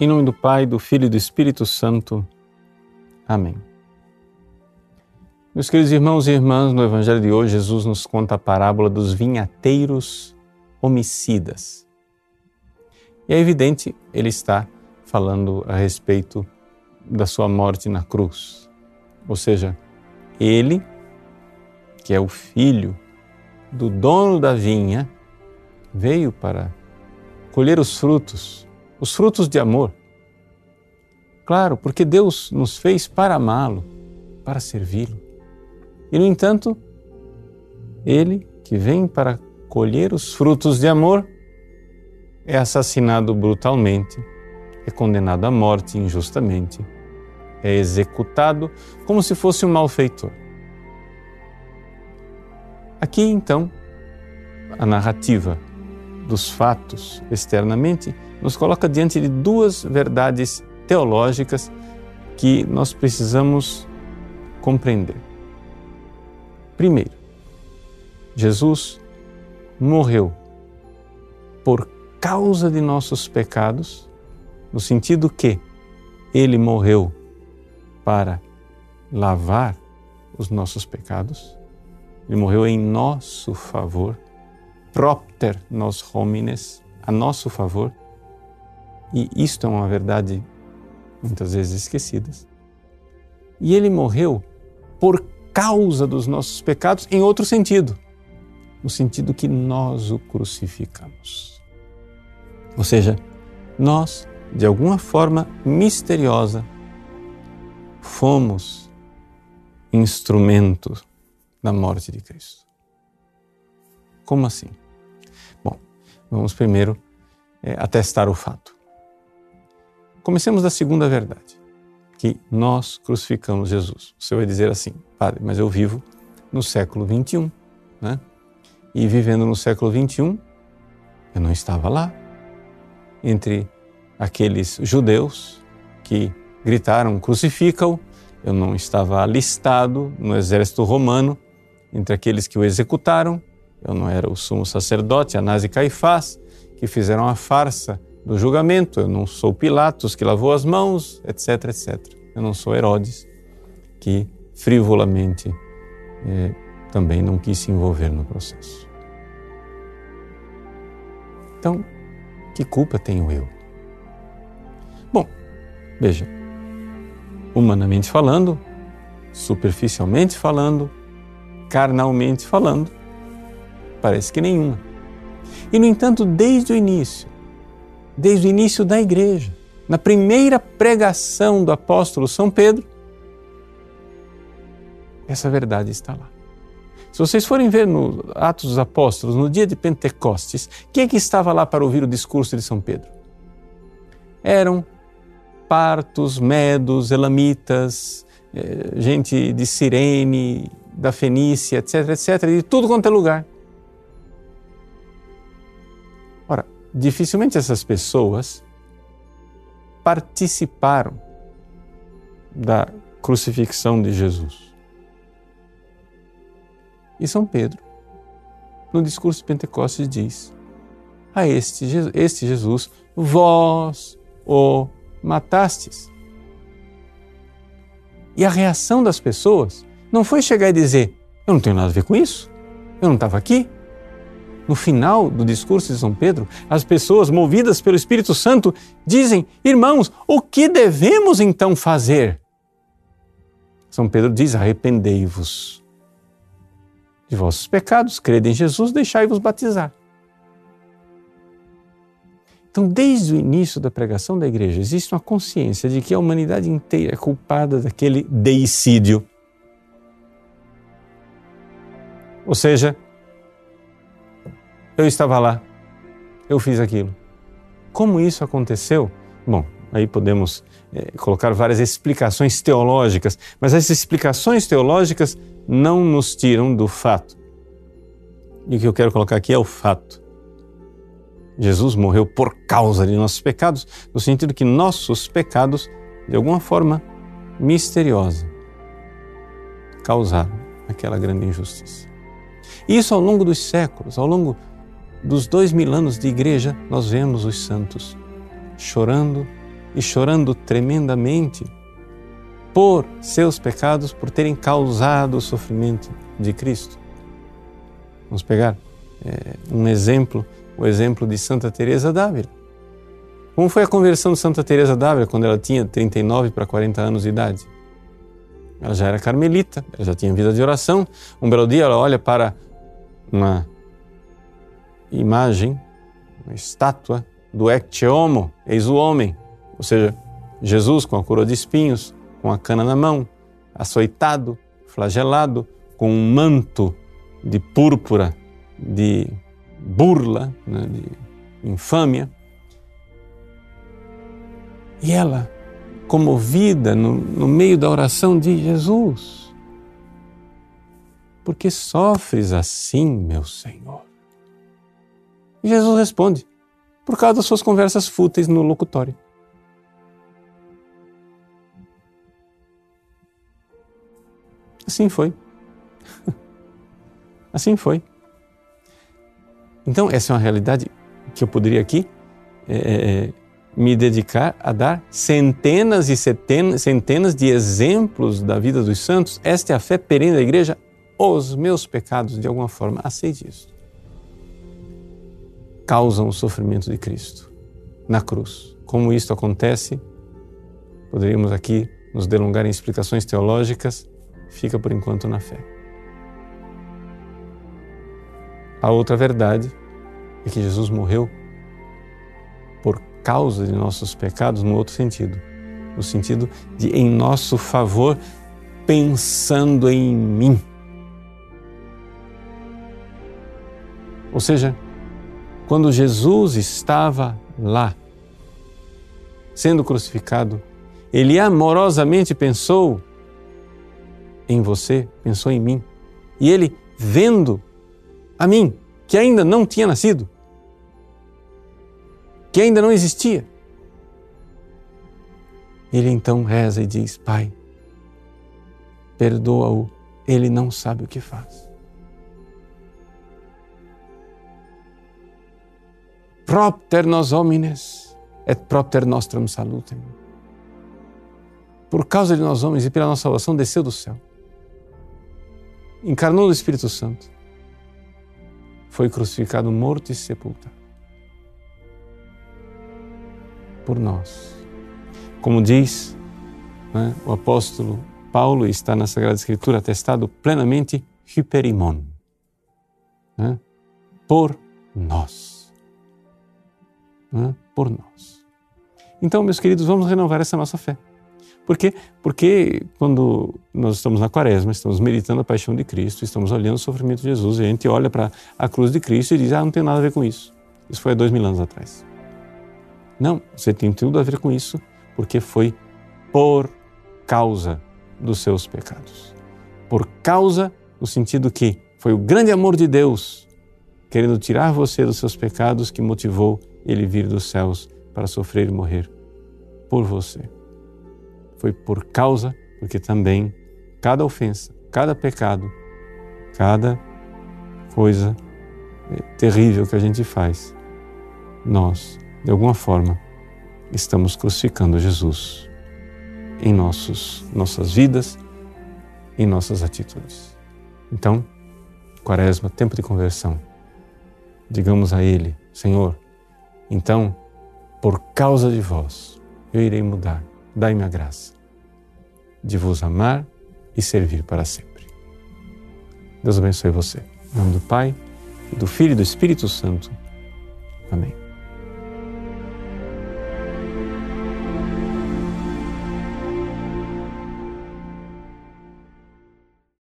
Em nome do Pai, do Filho e do Espírito Santo. Amém. Meus queridos irmãos e irmãs, no Evangelho de hoje, Jesus nos conta a parábola dos vinhateiros homicidas. E é evidente, ele está falando a respeito da sua morte na cruz. Ou seja, ele, que é o filho do dono da vinha, veio para colher os frutos de amor. Claro, porque Deus nos fez para amá-lo, para servi-lo. E, no entanto, ele, que vem para colher os frutos de amor, é assassinado brutalmente, é condenado à morte injustamente, é executado como se fosse um malfeitor. Aqui, então, a narrativa dos fatos externamente nos coloca diante de duas verdades teológicas que nós precisamos compreender. Primeiro, Jesus morreu por causa de nossos pecados, no sentido que ele morreu para lavar os nossos pecados, ele morreu em nosso favor, propter nos homines, a nosso favor, e isto é uma verdade muitas vezes esquecida. E ele morreu por causa dos nossos pecados em outro sentido, no sentido que nós o crucificamos. Ou seja, nós, de alguma forma misteriosa, fomos instrumento da morte de Cristo. Como assim? Bom, vamos primeiro atestar o fato. Comecemos da segunda verdade, que nós crucificamos Jesus. Você vai dizer assim: padre, mas eu vivo no século XXI, né? E vivendo no século XXI, eu não estava lá, entre aqueles judeus que gritaram crucifica-o, eu não estava alistado no exército romano, entre aqueles que o executaram, eu não era o sumo sacerdote, Anás e Caifás, que fizeram a farsa do julgamento, eu não sou Pilatos, que lavou as mãos, etc, etc. Eu não sou Herodes, que frivolamente também não quis se envolver no processo. Então, que culpa tenho eu? Bom, veja, humanamente falando, superficialmente falando, carnalmente falando, parece que nenhuma. E, no entanto, desde o início da igreja, na primeira pregação do apóstolo São Pedro, essa verdade está lá. Se vocês forem ver no Atos dos Apóstolos, no dia de Pentecostes, quem é que estava lá para ouvir o discurso de São Pedro? Eram partos, medos, elamitas, gente de Cirene, da Fenícia, etc, etc, de tudo quanto é lugar. Ora, dificilmente essas pessoas participaram da crucifixão de Jesus. E São Pedro, no discurso de Pentecostes, diz: a este Jesus, vós o matastes. E a reação das pessoas não foi chegar e dizer: eu não tenho nada a ver com isso, eu não estava aqui. No final do discurso de São Pedro, as pessoas, movidas pelo Espírito Santo, dizem: irmãos, o que devemos então fazer? São Pedro diz: arrependei-vos de vossos pecados, crede em Jesus, deixai-vos batizar. Então, desde o início da pregação da igreja, existe uma consciência de que a humanidade inteira é culpada daquele deicídio. Ou seja, eu estava lá, eu fiz aquilo. Como isso aconteceu? Bom, aí podemos colocar várias explicações teológicas, mas essas explicações teológicas não nos tiram do fato. E o que eu quero colocar aqui é o fato. Jesus morreu por causa de nossos pecados, no sentido que nossos pecados, de alguma forma misteriosa, causaram aquela grande injustiça. E isso ao longo dos séculos, ao longo dos 2000 anos de igreja, nós vemos os santos chorando e chorando tremendamente por seus pecados, por terem causado o sofrimento de Cristo. Vamos pegar um exemplo, o exemplo de Santa Teresa d'Ávila. Como foi a conversão de Santa Teresa d'Ávila quando ela tinha 39 para 40 anos de idade? Ela já era carmelita, ela já tinha vida de oração. Um belo dia ela olha para uma imagem, uma estátua do Ecce Homo, eis o homem, ou seja, Jesus com a coroa de espinhos, com a cana na mão, açoitado, flagelado, com um manto de púrpura, de burla, né, de infâmia. E ela, comovida no meio da oração, diz: Jesus, por que sofres assim, meu Senhor? E Jesus responde: por causa das suas conversas fúteis no locutório. Assim foi. Assim foi. Então, essa é uma realidade que eu poderia aqui me dedicar a dar centenas e centenas de exemplos da vida dos santos. Esta é a fé perene da Igreja. Os meus pecados, de alguma forma, aceite isso, causam o sofrimento de Cristo na cruz. Como isto acontece, poderíamos aqui nos delongar em explicações teológicas, fica por enquanto na fé. A outra verdade é que Jesus morreu por causa de nossos pecados no outro sentido, no sentido de em nosso favor, pensando em mim. Ou seja, quando Jesus estava lá, sendo crucificado, Ele amorosamente pensou em você, pensou em mim. E Ele, vendo a mim, que ainda não tinha nascido, que ainda não existia, Ele então reza e diz: Pai, perdoa-o, ele não sabe o que faz. Propter nos homines et propter nostrum salutem. Por causa de nós homens e pela nossa salvação, desceu do céu, encarnou no Espírito Santo, foi crucificado, morto e sepultado por nós. Como diz, né, o apóstolo Paulo, está na Sagrada Escritura atestado plenamente, hyperimon, né, por nós. Por nós. Então, meus queridos, vamos renovar essa nossa fé. Por quê? Porque quando nós estamos na Quaresma, estamos meditando a paixão de Cristo, estamos olhando o sofrimento de Jesus, e a gente olha para a cruz de Cristo e diz: não tem nada a ver com isso. Isso foi há 2000 anos atrás. Não, você tem tudo a ver com isso, porque foi por causa dos seus pecados. Por causa, no sentido que foi o grande amor de Deus, querendo tirar você dos seus pecados, que motivou Ele vir dos céus para sofrer e morrer por você. Foi por causa, porque também cada ofensa, cada pecado, cada coisa terrível que a gente faz, nós, de alguma forma, estamos crucificando Jesus em nossas vidas, em nossas atitudes. Então, Quaresma, tempo de conversão, digamos a Ele: Senhor, então, por causa de vós, eu irei mudar. Dai-me a graça de vos amar e servir para sempre. Deus abençoe você. Em nome do Pai, e do Filho e do Espírito Santo. Amém.